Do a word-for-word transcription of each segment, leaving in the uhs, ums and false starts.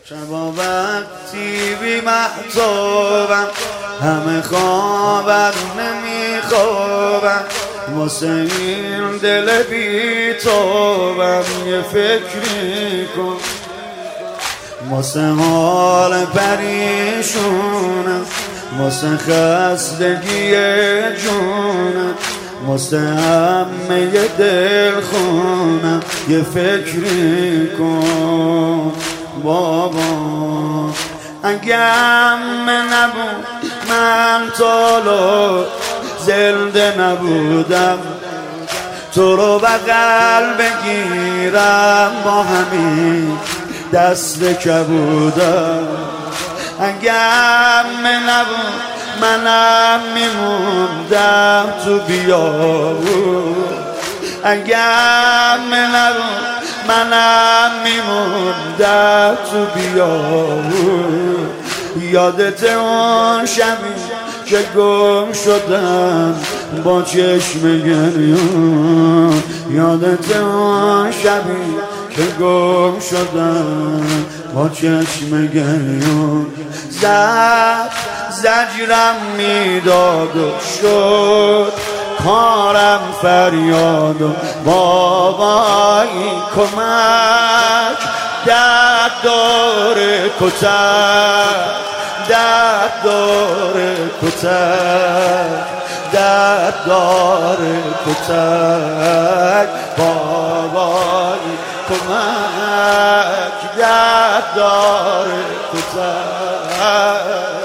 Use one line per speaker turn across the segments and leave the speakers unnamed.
شبا وقتی بی محتابم همه خوابم نمیخوابم واسه این دل بی تابم یه فکری کن واسه حال پریشونم واسه خستگی جونم واسه همه دل خونم یه فکری کن بابا. اگم نبود من تالو زنده نبودم تو رو بغل بگیرم با همین دست کبودم. اگم نبود منم میموندم تو بیابون اگم نبود منم میموندم تو بیابون. یادت اون شبی که گم شدم با چشم گریون یادت اون شبی که گم شدم با چشم گریون. زد زجرم میداد و شد کارم فریاد و بابایی کمک درد داره کتک درد داره کتک درد داره کتک بابایی کمک درد داره کتک.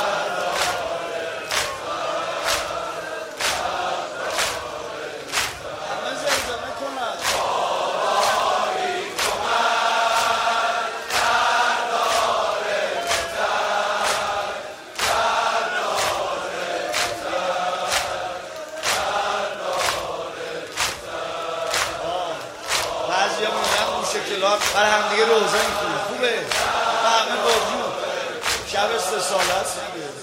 شکلات برای هم دیگه روزه میکنه خوبه و همه باجون شب سه ساله هست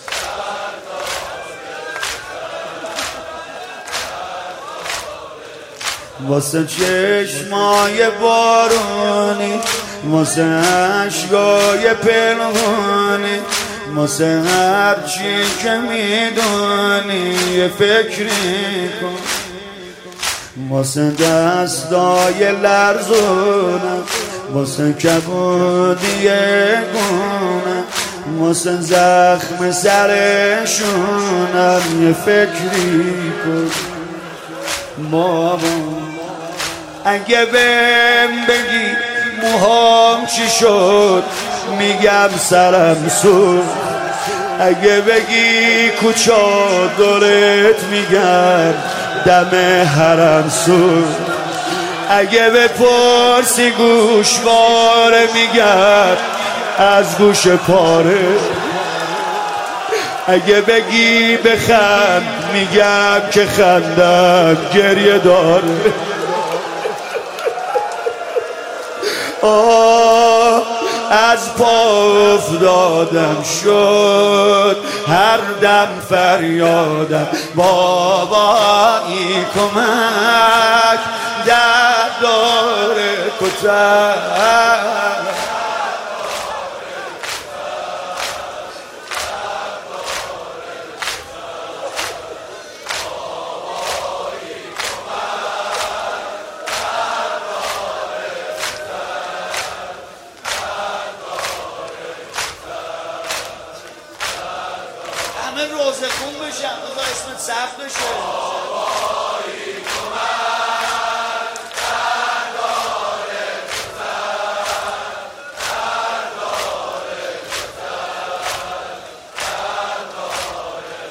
دیگه. واسه چشمای بارونی واسه عشقای پنهانی واسه هرچی که میدونی یه فکری کن واسه دستای لرزونم واسه کبودی گونم واسه زخم سرشونم یه فکری کن بابا. اگه بهم بگی موهام چی شد میگم سرم سوخت اگه بگی کوچا دورت میگم دم حرم سوخت اگه بپرسی گوشواره میگم از گوش پاره اگه بگی بخند میگم که خندم گریه داره. آه از پا افتادم شد هر دم فریادم بابایی کمک درد داره کتک. همه روزه خون بشن بذار اسمت ثبت بشه. بابایی کمک درد داره کتک درد داره کتک درد داره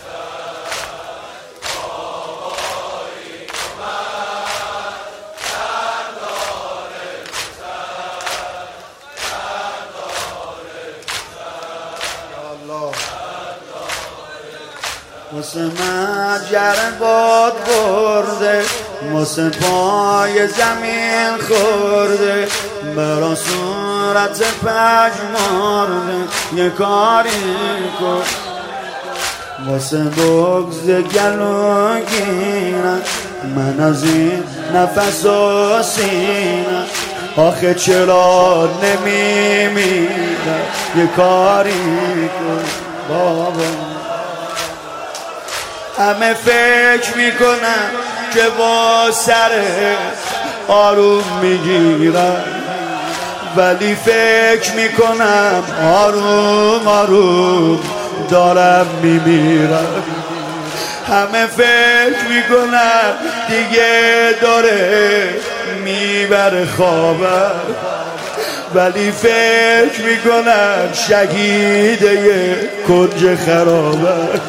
کتک بابایی کمک درد داره کتک درد داره کتک. یا الله واسه مجر باد برده واسه پای زمین خورده برا صورت پژمرده یه کاری کن واسه بغض گلوگیرم من از این نفس و سینم آخه چرا نمیمیرم یه کاری کن بابا. همه فکر میکنم که با سر آروم میگیرم، ولی فکر میکنم آروم آروم دارم میمیرم. همه فکر میکنم دیگه داره میبره خوابم، ولی فکر میکنم شهیده یه کنج خرابم،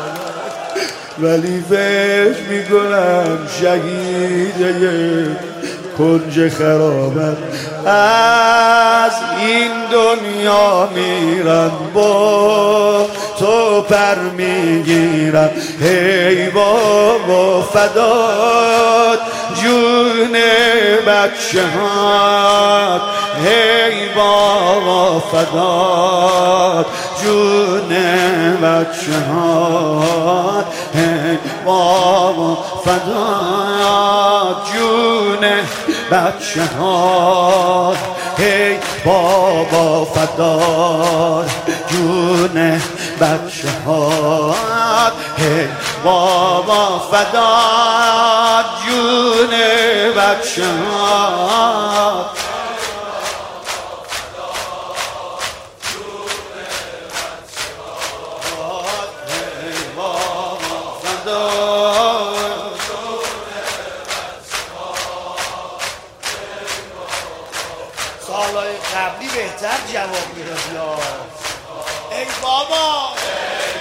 ولی فکر میکنم شهیده یه کنج خرابم. از این دنیا میرم با تو پر میگیرم، هی بابا فدات جون بچه ها، هی بابا فدات جون بچه ها، هی بابا فدات جون بچه ها، هی بابا فدات جون بچه ها، هی بابا فدات جون بچه ها. سالهای قبلی بهتر جواب میداد یا ای بابا